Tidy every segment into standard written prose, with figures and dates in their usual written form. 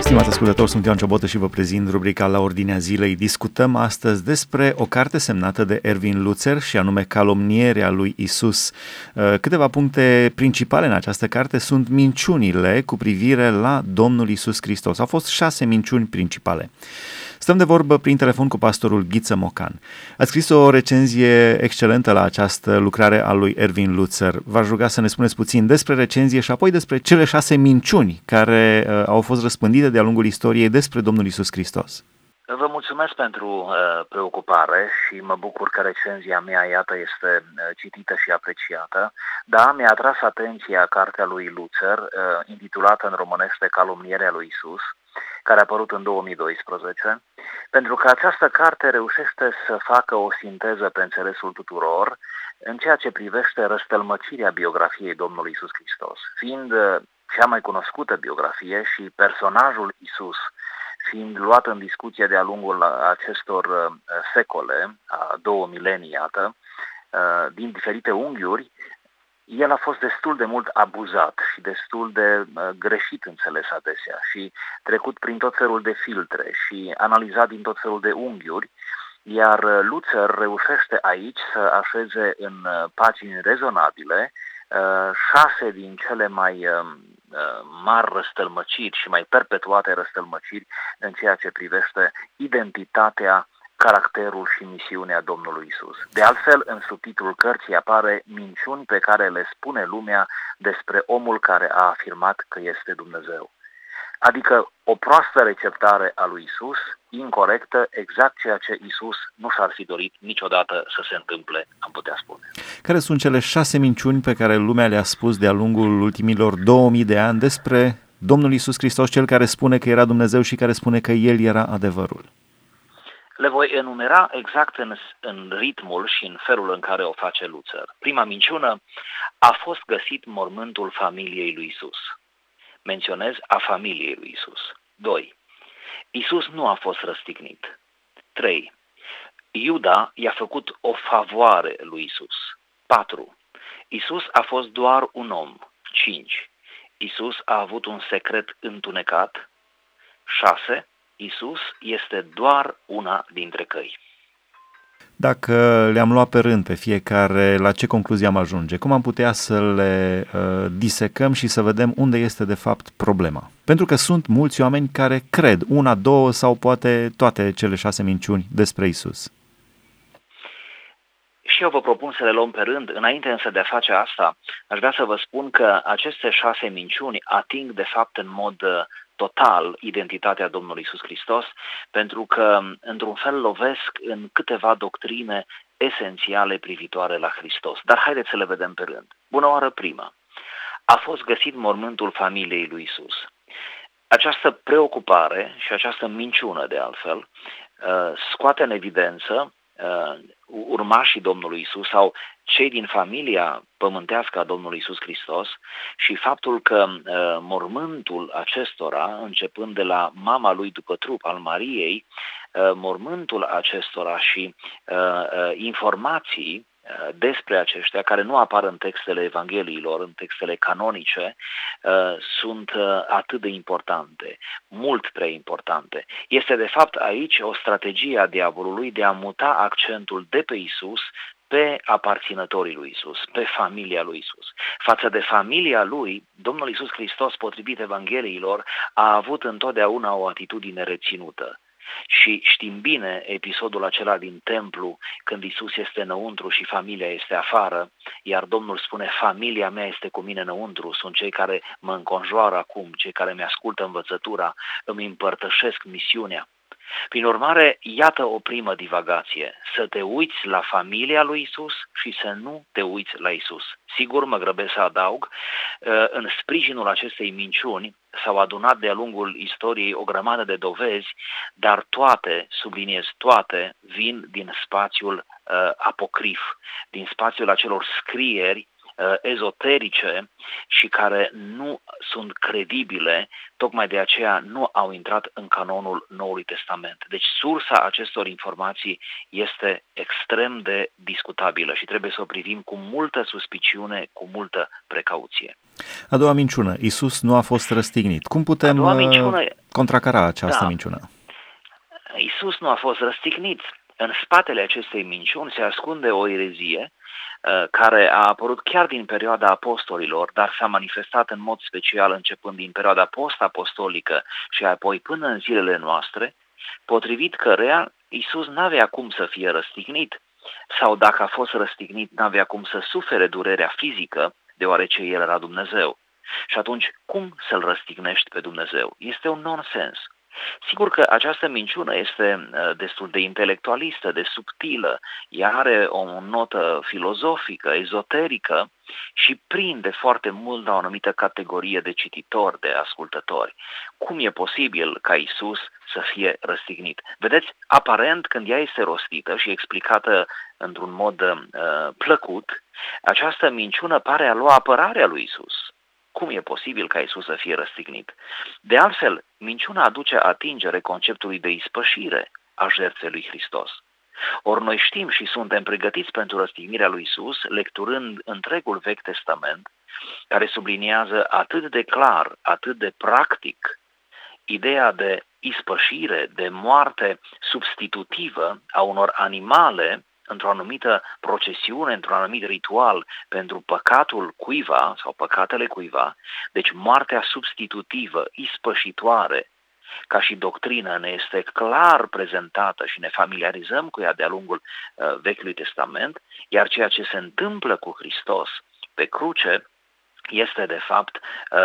Stimați ascultători, sunt Ioan Ciobotă și vă prezint rubrica La Ordinea Zilei. Discutăm astăzi despre o carte semnată de Erwin Lutzer și anume Calomnierea lui Isus. Câteva puncte principale în această carte sunt minciunile cu privire la Domnul Isus Hristos. Au fost 6 minciuni principale. Stăm de vorbă prin telefon cu pastorul Ghiță Mocan. Ați scris o recenzie excelentă la această lucrare a lui Erwin Lutzer. V-aș ruga să ne spuneți puțin despre recenzie și apoi despre cele 6 minciuni care au fost răspândite de-a lungul istoriei despre Domnul Isus Hristos. Vă mulțumesc pentru preocupare și mă bucur că recenzia mea, iată, este citită și apreciată. Da, mi-a atras atenția cartea lui Lutzer, intitulată în românește Calomnierea lui Isus, care a apărut în 2012, pentru că această carte reușește să facă o sinteză pe înțelesul tuturor în ceea ce privește răstălmăcirea biografiei Domnului Isus Hristos. Fiind cea mai cunoscută biografie și personajul Isus fiind luat în discuție de-a lungul acestor secole, a 2 milenii, iată, din diferite unghiuri, el a fost destul de mult abuzat și destul de greșit înțeles adesea și trecut prin tot felul de filtre și analizat din tot felul de unghiuri, iar Lutzer reușește aici să așeze în pagini rezonabile 6 din cele mai mari răstălmăciri și mai perpetuate răstălmăciri în ceea ce privește identitatea, caracterul și misiunea Domnului Isus. De altfel, în subtitlul cărții apare minciuni pe care le spune lumea despre omul care a afirmat că este Dumnezeu. Adică o proastă receptare a lui Isus, incorectă, exact ceea ce Isus nu și-ar fi dorit niciodată să se întâmple, am putea spune. Care sunt cele 6 minciuni pe care lumea le-a spus de-a lungul ultimilor 2000 de ani despre Domnul Isus Hristos, cel care spune că era Dumnezeu și care spune că El era adevărul? Le voi enumera exact în ritmul și în felul în care o face Lutzer. Prima minciună: a fost găsit mormântul familiei lui Isus. Menționez a familiei lui Isus. 2. Isus nu a fost răstignit. 3. Iuda i-a făcut o favoare lui Isus. 4. Isus a fost doar un om. 5. Isus a avut un secret întunecat. 6. Isus este doar una dintre căi. Dacă le-am luat pe rând pe fiecare, la ce concluzie am ajunge? Cum am putea să le disecăm și să vedem unde este de fapt problema? Pentru că sunt mulți oameni care cred una, două sau poate toate cele 6 minciuni despre Isus. Și eu vă propun să le luăm pe rând. Înainte însă de a face asta, aș vrea să vă spun că aceste 6 minciuni ating de fapt în mod total identitatea Domnului Isus Hristos, pentru că într-un fel lovesc în câteva doctrine esențiale privitoare la Hristos. Dar haideți să le vedem pe rând. Bună oară prima. A fost găsit mormântul familiei lui Isus. Această preocupare și această minciună, de altfel, scoate în evidență urmașii Domnului Isus sau cei din familia pământească a Domnului Isus Hristos și faptul că mormântul acestora, începând de la mama lui după trup al Mariei, mormântul acestora și informații despre aceștia, care nu apar în textele Evangheliilor, în textele canonice, sunt atât de importante, mult prea importante. Este de fapt aici o strategie a diavolului de a muta accentul de pe Isus pe aparținătorii lui Isus, pe familia lui Isus. Față de familia lui, Domnul Isus Hristos, potrivit Evangheliilor, a avut întotdeauna o atitudine reținută. Și știm bine episodul acela din templu, când Isus este înăuntru și familia este afară, iar Domnul spune: familia mea este cu mine înăuntru, sunt cei care mă înconjoară acum, cei care mi-ascultă învățătura, îmi împărtășesc misiunea. Prin urmare, iată o primă divagație: să te uiți la familia lui Isus și să nu te uiți la Isus. Sigur, mă grăbesc să adaug, în sprijinul acestei minciuni s-au adunat de-a lungul istoriei o grămadă de dovezi, dar toate, subliniez toate, vin din spațiul apocrif, din spațiul acelor scrieri ezoterice și care nu sunt credibile, tocmai de aceea nu au intrat în canonul Noului Testament. Deci sursa acestor informații este extrem de discutabilă și trebuie să o privim cu multă suspiciune, cu multă precauție. A doua minciună: Isus nu a fost răstignit. Cum putem contracara această Da, minciună. Isus nu a fost răstignit. În spatele acestei minciuni se ascunde o erezie care a apărut chiar din perioada apostolilor, dar s-a manifestat în mod special începând din perioada post-apostolică și apoi până în zilele noastre, potrivit căreia Isus n-avea cum să fie răstignit, sau dacă a fost răstignit, n-avea cum să sufere durerea fizică, deoarece El era Dumnezeu. Și atunci, cum să-L răstignești pe Dumnezeu? Este un nonsens. Sigur că această minciună este destul de intelectualistă, de subtilă, ea are o notă filozofică, ezoterică și prinde foarte mult la o anumită categorie de cititori, de ascultători. Cum e posibil ca Isus să fie răstignit? Vedeți, aparent când ea este rostită și explicată într-un mod plăcut, această minciună pare a lua apărarea lui Isus. Cum e posibil ca Isus să fie răstignit? De altfel, minciuna aduce atingere conceptului de ispășire a jertfei lui Hristos. Ori noi știm și suntem pregătiți pentru răstignirea lui Isus, lecturând întregul Vechi Testament, care subliniază atât de clar, atât de practic, ideea de ispășire, de moarte substitutivă a unor animale într-o anumită procesiune, într-un anumit ritual pentru păcatul cuiva sau păcatele cuiva, deci moartea substitutivă, ispășitoare, ca și doctrină ne este clar prezentată și ne familiarizăm cu ea de-a lungul Vechiului Testament, iar ceea ce se întâmplă cu Hristos pe cruce este de fapt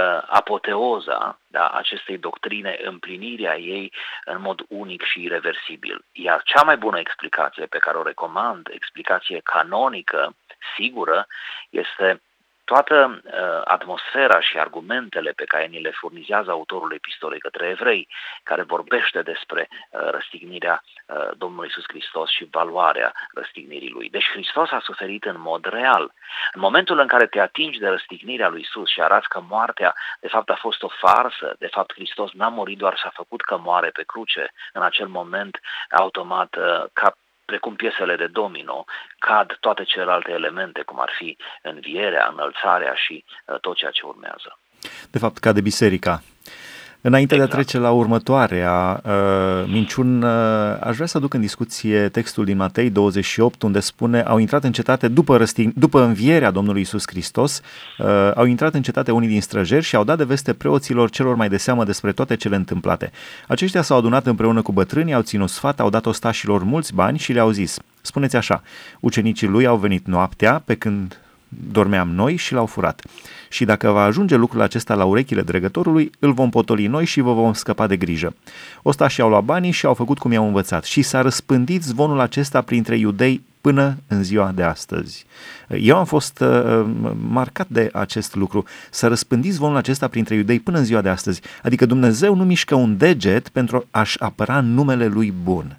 apoteoza acestei doctrine, împlinirea ei în mod unic și irreversibil. Iar cea mai bună explicație pe care o recomand, explicație canonică, sigură, este toată atmosfera și argumentele pe care ni le furnizează autorul epistolei către evrei, care vorbește despre răstignirea Domnului Iisus Hristos și valoarea răstignirii Lui. Deci Hristos a suferit în mod real. În momentul în care te atingi de răstignirea lui Iisus și arăți că moartea de fapt a fost o farsă, de fapt Hristos n-a murit doar și a făcut că moare pe cruce, în acel moment automat ca precum piesele de domino, cad toate celelalte elemente, cum ar fi învierea, înălțarea și tot ceea ce urmează. De fapt, cade biserica. Înainte de a trece la următoarea minciună, aș vrea să aduc în discuție textul din Matei 28, unde spune: au intrat în cetate după învierea Domnului Iisus Hristos, au intrat în cetate unii din străjeri și au dat de veste preoților celor mai de seamă despre toate cele întâmplate. Aceștia s-au adunat împreună cu bătrânii, au ținut sfat, au dat ostașilor mulți bani și le-au zis: spuneți așa, ucenicii lui au venit noaptea pe când dormeam noi și l-au furat. Și dacă va ajunge lucrul acesta la urechile dregătorului, îl vom potoli noi și vă vom scăpa de grijă. Ostașii au luat banii și au făcut cum i-au învățat și s-a răspândit zvonul acesta printre iudei până în ziua de astăzi. Eu am fost marcat de acest lucru. S-a răspândit zvonul acesta printre iudei până în ziua de astăzi. Adică Dumnezeu nu mișcă un deget pentru a-și apăra numele lui bun.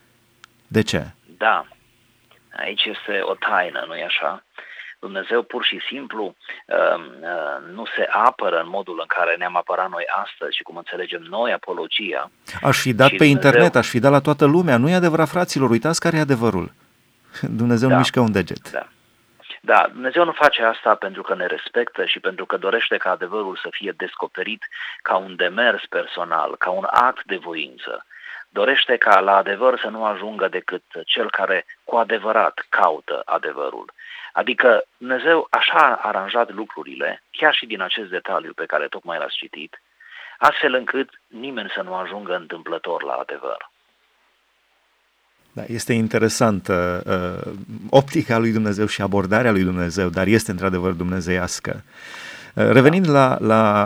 De ce? Da, aici este o taină, nu-i așa? Dumnezeu pur și simplu nu se apără în modul în care ne-am apărat noi astăzi și cum înțelegem noi apologia. Aș fi dat pe internet, aș fi dat la toată lumea. Nu e adevărat, fraților, uitați care e adevărul. Dumnezeu nu mișcă un deget. Da, Dumnezeu nu face asta pentru că ne respectă și pentru că dorește ca adevărul să fie descoperit ca un demers personal, ca un act de voință. Dorește ca la adevăr să nu ajungă decât cel care cu adevărat caută adevărul. Adică Dumnezeu așa a aranjat lucrurile, chiar și din acest detaliu pe care tocmai l-ați citit, astfel încât nimeni să nu ajungă întâmplător la adevăr. Da, este interesantă optica lui Dumnezeu și abordarea lui Dumnezeu, dar este într-adevăr dumnezeiască. Revenind la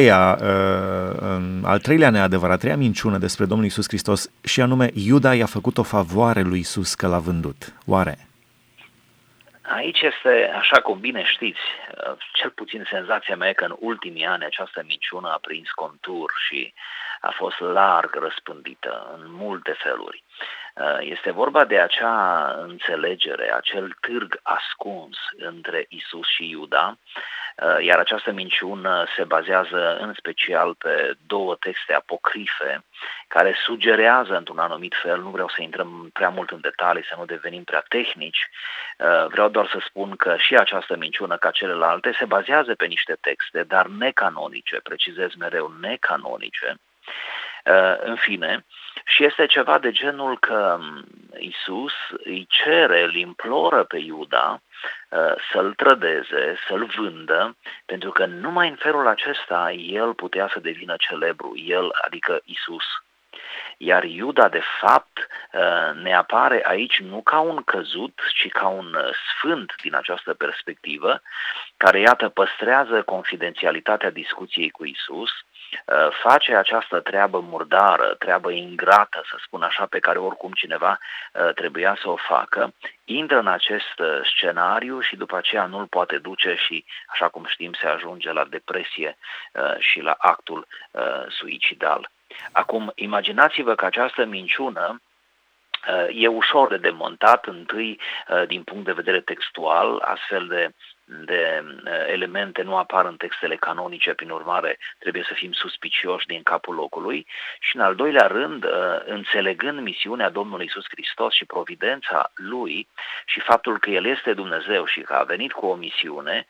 al treilea neadevăr, a treia minciună despre Domnul Iisus Hristos, și anume Iuda i-a făcut o favoare lui Iisus că l-a vândut. Oare? Aici este, așa cum bine știți, cel puțin senzația mea că în ultimii ani această minciună a prins contur și a fost larg răspândită în multe feluri. Este vorba de acea înțelegere, acel târg ascuns între Isus și Iuda, iar această minciună se bazează în special pe două texte apocrife care sugerează într-un anumit fel, nu vreau să intrăm prea mult în detalii, să nu devenim prea tehnici, vreau doar să spun că și această minciună ca celelalte se bazează pe niște texte, dar necanonice, precizez mereu necanonice, În fine, și este ceva de genul că Iisus îi cere, îl imploră pe Iuda să-l trădeze, să-l vândă, pentru că numai în felul acesta el putea să devină celebru, el, adică Iisus. Iar Iuda, de fapt, ne apare aici nu ca un căzut, ci ca un sfânt din această perspectivă, care, iată, păstrează confidențialitatea discuției cu Iisus, face această treabă murdară, treabă ingrată, să spun așa, pe care oricum cineva trebuia să o facă, intră în acest scenariu și după aceea nu-l poate duce și, așa cum știm, se ajunge la depresie și la actul suicidal. Acum, imaginați-vă că această minciună e ușor de demontat, întâi din punct de vedere textual, astfel de elemente nu apar în textele canonice, prin urmare trebuie să fim suspicioși din capul locului, și în al doilea rând, înțelegând misiunea Domnului Iisus Hristos și providența Lui și faptul că El este Dumnezeu și că a venit cu o misiune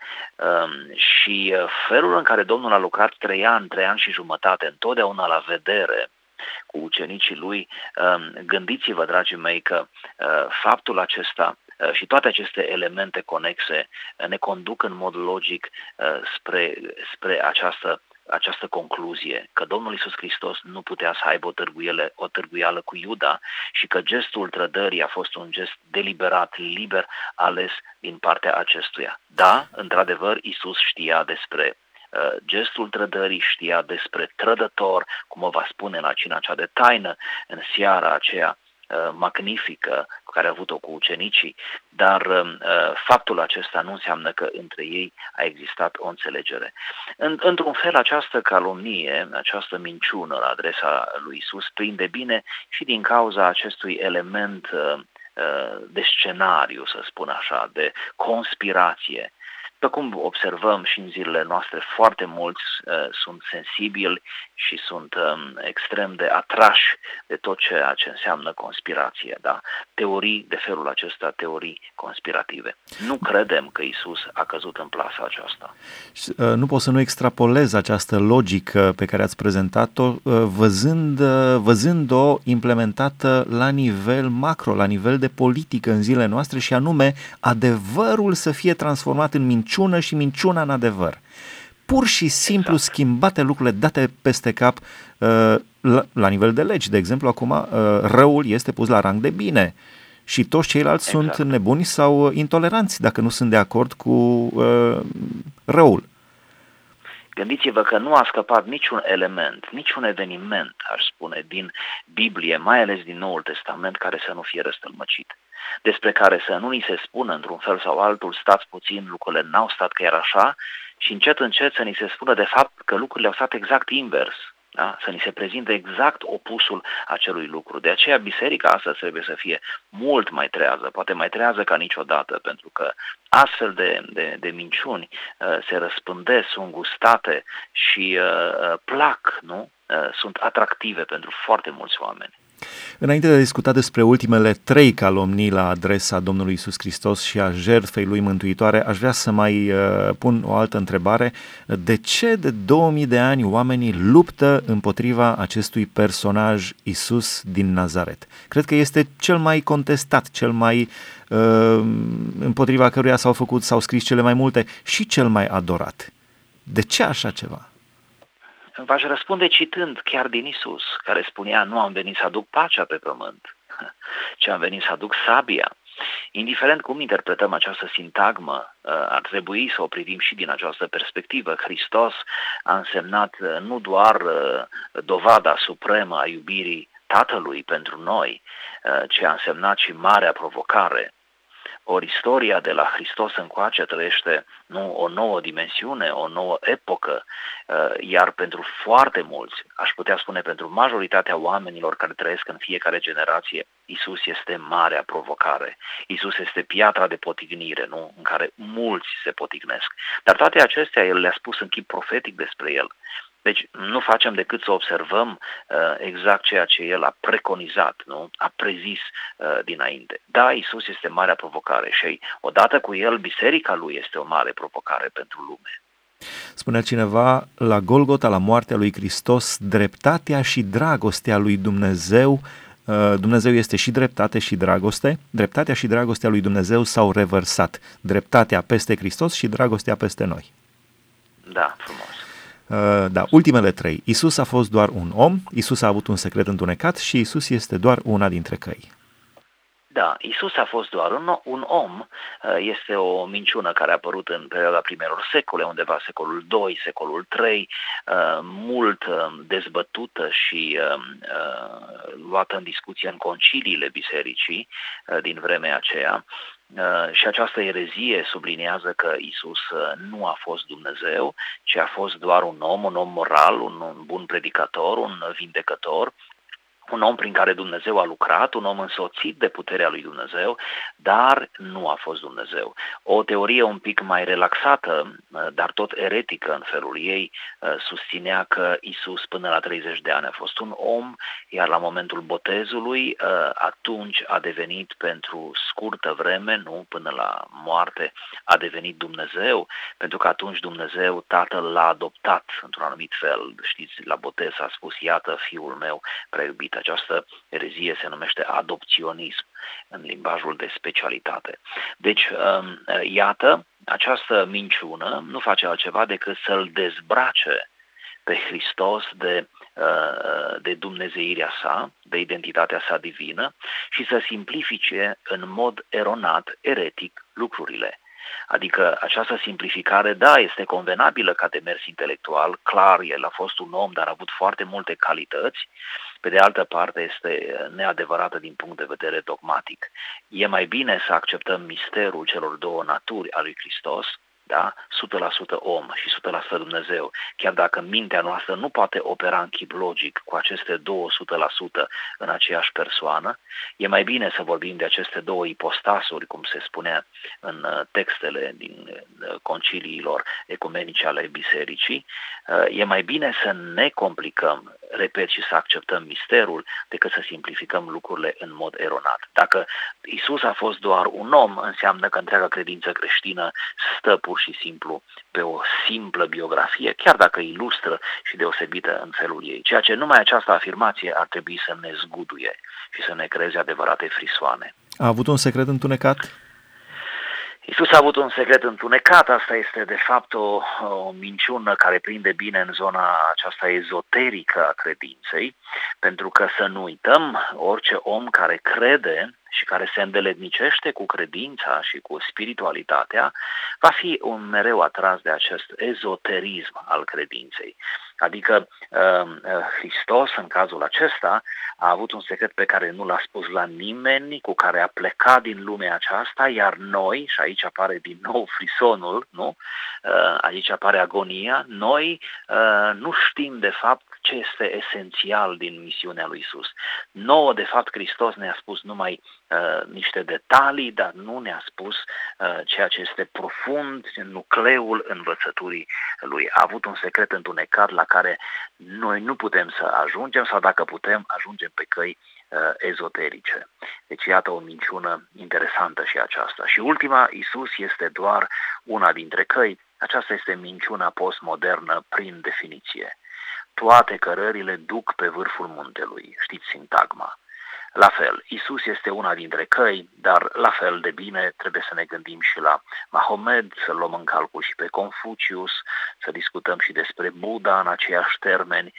și felul în care Domnul a lucrat 3 ani și jumătate, întotdeauna la vedere, cu ucenicii Lui, gândiți-vă, dragii mei, că faptul acesta și toate aceste elemente conexe ne conduc în mod logic spre această concluzie, că Domnul Iisus Hristos nu putea să aibă o târguială cu Iuda și că gestul trădării a fost un gest deliberat, liber, ales din partea acestuia. Da, într-adevăr, Iisus știa despre gestul trădării, știa despre trădător, cum o va spune la cina cea de taină, în seara aceea magnifică pe care a avut-o cu ucenicii, dar faptul acesta nu înseamnă că între ei a existat o înțelegere. Într-un fel, această calomnie, această minciună la adresa lui Iisus prinde bine și din cauza acestui element de scenariu, să spun așa, de conspirație. După cum observăm și în zilele noastre, foarte mulți sunt sensibili și sunt extrem de atrași de tot ceea ce înseamnă conspirație, da? Teorii de felul acesta, teorii conspirative. Nu credem că Iisus a căzut în plasa aceasta. Nu pot să nu extrapolez această logică pe care ați prezentat-o, văzând-o implementată la nivel macro, la nivel de politică în zilele noastre, și anume adevărul să fie transformat în minciună și minciuna în adevăr. Pur și simplu schimbate lucrurile, date peste cap la nivel de legi. De exemplu, acum răul este pus la rang de bine și toți ceilalți sunt nebuni sau intoleranți dacă nu sunt de acord cu răul. Gândiți-vă că nu a scăpat niciun element, niciun eveniment, aș spune, din Biblie, mai ales din Noul Testament, care să nu fie răstălmăcit, despre care să nu ni se spună într-un fel sau altul, stați puțin, lucrurile n-au stat chiar așa, și încet, încet să ni se spună de fapt că lucrurile au stat exact invers. Da? Să ni se prezinte exact opusul acelui lucru. De aceea biserica astăzi trebuie să fie mult mai trează, poate mai trează ca niciodată, pentru că astfel de minciuni se răspândesc, sunt gustate și plac, nu? Sunt atractive pentru foarte mulți oameni. Înainte de a discuta despre ultimele 3 calomnii la adresa Domnului Iisus Hristos și a jertfei Lui mântuitoare, aș vrea să mai pun o altă întrebare. De ce de 2000 de ani oamenii luptă împotriva acestui personaj Iisus din Nazaret? Cred că este cel mai contestat, cel mai împotriva căruia s-au scris cele mai multe și cel mai adorat. De ce așa ceva? V-aș răspunde citând chiar din Iisus, care spunea: nu am venit să aduc pacea pe pământ, ci am venit să aduc sabia. Indiferent cum interpretăm această sintagmă, ar trebui să o privim și din această perspectivă. Hristos a însemnat nu doar dovada supremă a iubirii Tatălui pentru noi, ci a însemnat și marea provocare. Ori istoria de la Hristos încoace trăiește o nouă dimensiune, o nouă epocă, iar pentru foarte mulți, aș putea spune pentru majoritatea oamenilor care trăiesc în fiecare generație, Iisus este marea provocare. Iisus este piatra de potignire, nu? În care mulți se potignesc. Dar toate acestea El le-a spus în chip profetic despre El. Deci nu facem decât să observăm exact ceea ce El a preconizat, nu? A prezis dinainte. Da, Iisus este marea provocare și odată cu El, biserica Lui este o mare provocare pentru lume. Spunea cineva, la Golgota, la moartea lui Hristos, dreptatea și dragostea lui Dumnezeu, Dumnezeu este și dreptate și dragoste, dreptatea și dragostea lui Dumnezeu s-au revărsat, dreptatea peste Hristos și dragostea peste noi. Da, frumos. Da, ultimele trei. Isus a fost doar un om, Isus a avut un secret întunecat și Isus este doar una dintre căi. Da, Isus a fost doar un om, este o minciună care a apărut în perioada primelor secole, undeva secolul II, secolul III, mult dezbătută și luată în discuție în conciliile bisericii din vremea aceea. Și această erezie subliniază că Isus nu a fost Dumnezeu, ci a fost doar un om moral, un bun predicator, un vindecător, un om prin care Dumnezeu a lucrat, un om însoțit de puterea lui Dumnezeu, dar nu a fost Dumnezeu. O teorie un pic mai relaxată, dar tot eretică în felul ei, susținea că Isus până la 30 de ani a fost un om, iar la momentul botezului, atunci a devenit pentru scurtă vreme, nu până la moarte, a devenit Dumnezeu, pentru că atunci Dumnezeu, Tatăl, l-a adoptat într-un anumit fel. Știți, la botez a spus, iată fiul meu prea iubit. Această erezie se numește adopționism în limbajul de specialitate. Deci, iată, această minciună nu face altceva decât să-L dezbrace pe Hristos de dumnezeirea sa, de identitatea sa divină și să simplifice în mod eronat, eretic, lucrurile. Adică această simplificare, da, este convenabilă ca demers intelectual, clar, el a fost un om, dar a avut foarte multe calități, pe de altă parte este neadevărată din punct de vedere dogmatic. E mai bine să acceptăm misterul celor două naturi a lui Hristos, da? 100% om și 100% Dumnezeu, chiar dacă mintea noastră nu poate opera în chip logic cu aceste 200% în aceeași persoană, e mai bine să vorbim de aceste două ipostasuri, cum se spunea în textele din conciliilor ecumenice ale bisericii, e mai bine să ne complicăm, repet, și să acceptăm misterul, decât să simplificăm lucrurile în mod eronat. Dacă Isus a fost doar un om, înseamnă că întreaga credință creștină stă pur și simplu pe o simplă biografie, chiar dacă ilustră și deosebită în felul ei. Ceea ce numai această afirmație ar trebui să ne zguduie și să ne creeze adevărate frisoane. A avut un secret întunecat? Iisus a avut un secret întunecat, asta este de fapt o minciună care prinde bine în zona aceasta ezoterică a credinței, pentru că să nu uităm, orice om care crede și care se îndeletnicește cu credința și cu spiritualitatea, va fi mereu atras de acest ezoterism al credinței. Adică Hristos, în cazul acesta, a avut un secret pe care nu l-a spus la nimeni, cu care a plecat din lumea aceasta, iar noi, și aici apare din nou frisonul, nu? Aici apare agonia, noi nu știm de fapt ce este esențial din misiunea lui Isus. Nouă, de fapt, Hristos ne-a spus numai niște detalii, dar nu ne-a spus ceea ce este profund, nucleul învățăturii lui. A avut un secret întunecat la care noi nu putem să ajungem, sau dacă putem, ajungem pe căi ezoterice. Deci iată o minciună interesantă și aceasta. Și ultima, Isus este doar una dintre căi. Aceasta este minciuna postmodernă prin definiție. Toate cărările duc pe vârful muntelui, știți sintagma. La fel, Isus este una dintre căi, dar la fel de bine trebuie să ne gândim și la Mahomed, să luăm în calcul și pe Confucius, să discutăm și despre Buddha în aceiași termeni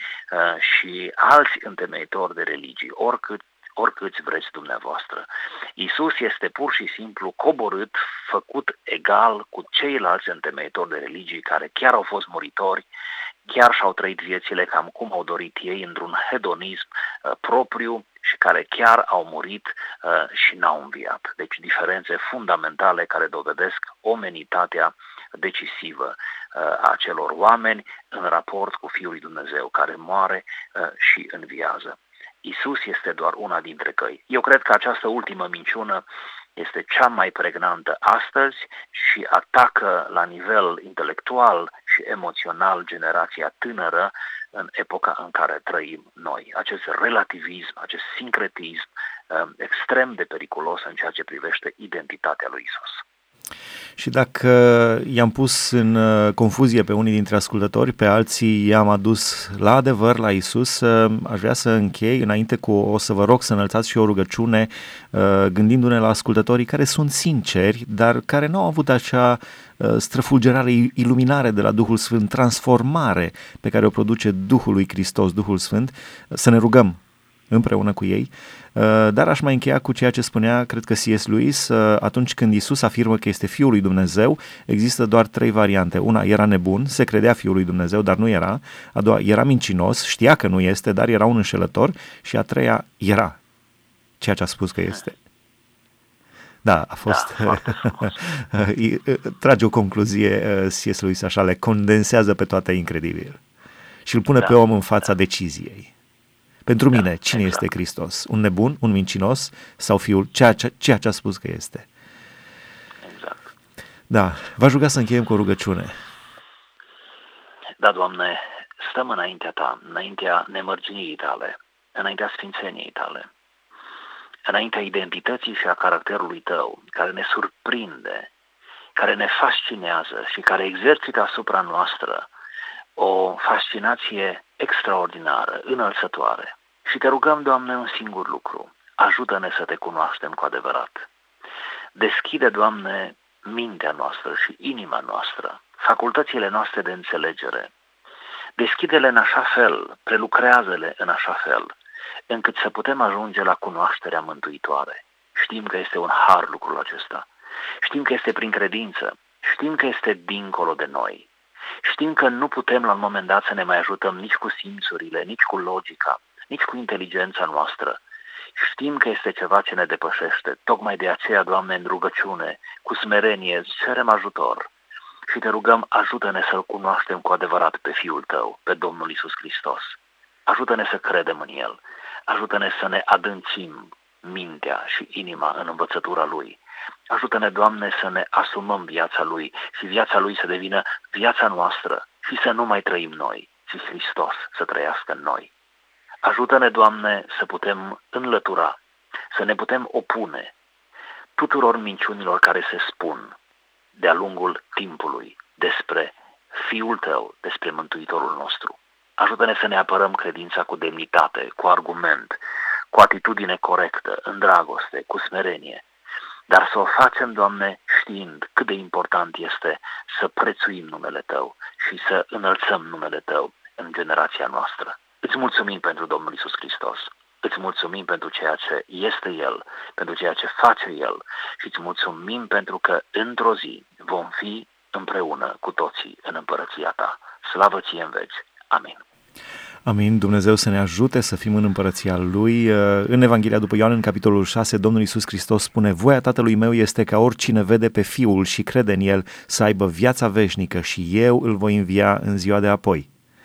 și alți întemeitori de religii, oricâți vreți dumneavoastră. Isus este pur și simplu coborât, făcut egal cu ceilalți întemeitori de religii care chiar au fost muritori, chiar și-au trăit viețile cam cum au dorit ei, într-un hedonism propriu și care chiar au murit și n-au înviat. Deci diferențe fundamentale care dovedesc omenitatea decisivă a acelor oameni în raport cu Fiul lui Dumnezeu, care moare și înviază. Isus este doar una dintre căi. Eu cred că această ultimă minciună este cea mai pregnantă astăzi și atacă la nivel intelectual și emoțional generația tânără în epoca în care trăim noi. Acest relativism, acest sincretism extrem de periculos în ceea ce privește identitatea lui Isus. Și dacă i-am pus în confuzie pe unii dintre ascultători, pe alții i-am adus la adevăr, la Isus, aș vrea să închei înainte o să vă rog să înălțați și o rugăciune, gândindu-ne la ascultătorii care sunt sinceri, dar care nu au avut acea străfulgerare, iluminare de la Duhul Sfânt, transformare pe care o produce Duhul lui Hristos, Duhul Sfânt, să ne rugăm împreună cu ei, dar aș mai încheia cu ceea ce spunea, cred că C.S. Lewis, atunci când Iisus afirmă că este Fiul lui Dumnezeu, există doar 3 variante. Una, era nebun, se credea Fiul lui Dumnezeu, dar nu era. A doua, era mincinos, știa că nu este, dar era un înșelător. Și a treia, era ceea ce a spus că este. Da, a fost... trage o concluzie, C.S. Lewis așa, le condensează pe toate incredibil. Și îl pune pe om în fața deciziei. Pentru mine, cine este Hristos? Un nebun, un mincinos sau Fiul, ceea ce a spus că este? Exact. Da, v-aș ruga să încheiem cu o rugăciune. Da, Doamne, stăm înaintea Ta, înaintea nemărginirii Tale, înaintea sfințeniei Tale, înaintea identității și a caracterului Tău, care ne surprinde, care ne fascinează și care exercită asupra noastră o fascinație extraordinară, înălțătoare. Și Te rugăm, Doamne, un singur lucru. Ajută-ne să Te cunoaștem cu adevărat. Deschide, Doamne, mintea noastră și inima noastră, facultățile noastre de înțelegere. Deschide-le în așa fel, prelucrează-le în așa fel, încât să putem ajunge la cunoașterea mântuitoare. Știm că este un har lucrul acesta. Știm că este prin credință. Știm că este dincolo de noi. Știm că nu putem la un moment dat să ne mai ajutăm nici cu simțurile, nici cu logica, nici cu inteligența noastră. Știm că este ceva ce ne depășește. Tocmai de aceea, Doamne, în rugăciune, cu smerenie, îți cerem ajutor și Te rugăm, ajută-ne să-L cunoaștem cu adevărat pe Fiul Tău, pe Domnul Iisus Hristos. Ajută-ne să credem în El. Ajută-ne să ne adâncim mintea și inima în învățătura Lui. Ajută-ne, Doamne, să ne asumăm viața Lui și viața Lui să devină viața noastră și să nu mai trăim noi, ci Hristos să trăiască în noi. Ajută-ne, Doamne, să putem înlătura, să ne putem opune tuturor minciunilor care se spun de-a lungul timpului despre Fiul Tău, despre Mântuitorul nostru. Ajută-ne să ne apărăm credința cu demnitate, cu argument, cu atitudine corectă, în dragoste, cu smerenie, dar să o facem, Doamne, știind cât de important este să prețuim numele Tău și să înălțăm numele Tău în generația noastră. Îți mulțumim pentru Domnul Iisus Hristos, îți mulțumim pentru ceea ce este El, pentru ceea ce face El și îți mulțumim pentru că într-o zi vom fi împreună cu toții în împărăția Ta. Slavă Ție în veci. Amin. Amin, Dumnezeu să ne ajute să fim în împărăția Lui. În Evanghelia după Ioan, în capitolul 6, Domnul Iisus Hristos spune: voia Tatălui meu este ca oricine vede pe Fiul și crede în El să aibă viața veșnică și eu îl voi învia în ziua de apoi.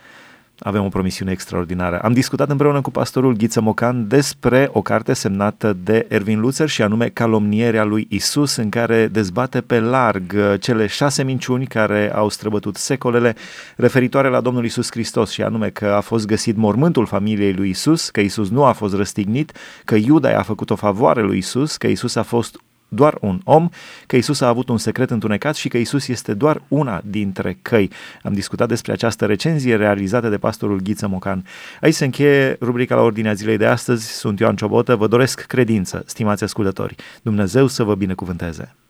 Avem o promisiune extraordinară. Am discutat împreună cu pastorul Ghiță Mocan despre o carte semnată de Ervin Lutzer și anume Calomnierea lui Isus, în care dezbate pe larg cele 6 minciuni care au străbătut secolele referitoare la Domnul Isus Hristos, și anume că a fost găsit mormântul familiei lui Isus, că Isus nu a fost răstignit, că Iuda i-a făcut o favoare lui Isus, că Isus a fost doar un om, că Isus a avut un secret întunecat și că Isus este doar una dintre căi. Am discutat despre această recenzie realizată de pastorul Ghiță Mocan. Aici se încheie rubrica La Ordinea Zilei de astăzi. Sunt Ioan Ciobotă, vă doresc credință, stimați ascultători. Dumnezeu să vă binecuvânteze!